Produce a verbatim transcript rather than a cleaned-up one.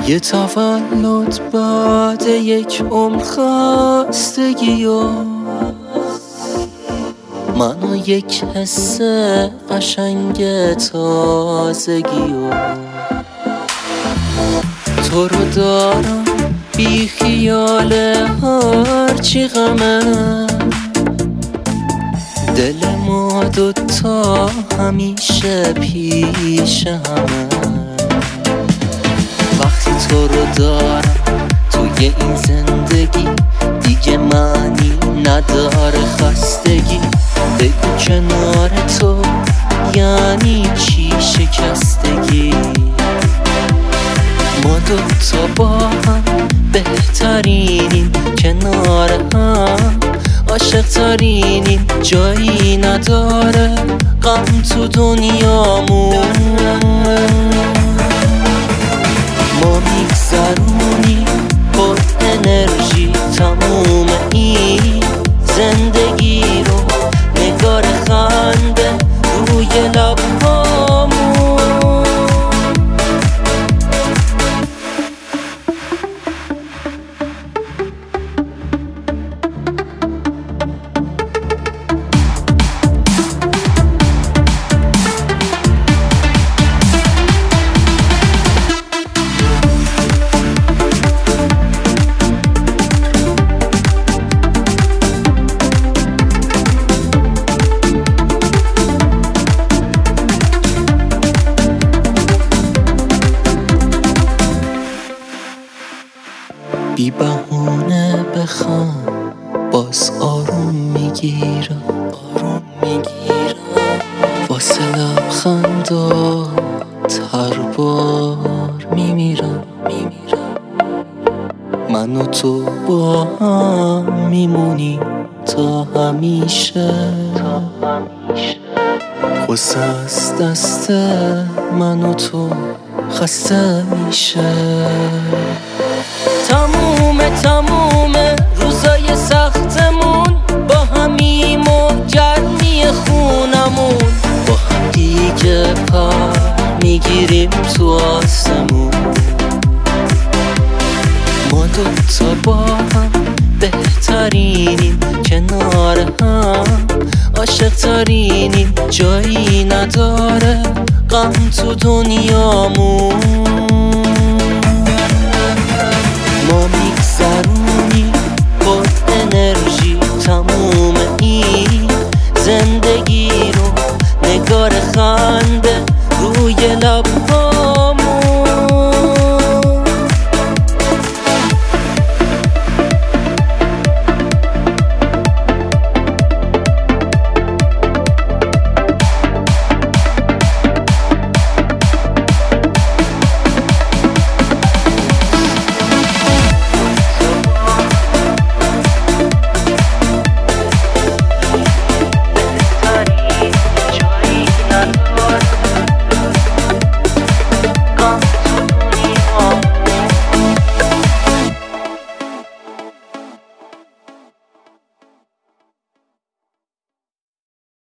یه تولد بعد یک عمر خستگی و من و یک حس قشنگ تازگی و تو رو دارم بی خیال هرچی غمه، دل ما دوتا همیشه پیش همه. وقتی تو رو دارم توی این زندگی دیگه معنی نداره خستگی. بگو کنار تو یعنی چی شکستگی؟ ما دوتا با هم بهترینیم، کنار هم عاشق ترینیم، جایی نداره غم تو دنیامون. ما میگذرونیم پر انرژی تموم این زندگی رو، نگار خنده روی لبهامون. بی بهونه بخوام باز آروم میگیرم، آروم میگیرم واسه لبخندات هر بار میمیرم، میمیرم. من و تو با هم میمونی تا همیشه، تا همیشه. غصه از دست من و تو خسته میشه. تموم تموم روزای سختمون با همیم و گرمی خونمون، با هم دیگه پر میگیریم تو آسمون. ما دوتا با هم بهترینیم، کنار هم عاشق ترینیم، جایی نداره غم تو دنیامون. ما میگذرونیم پر انرژی تموم این زندگی رو، نگار خنده روی لبها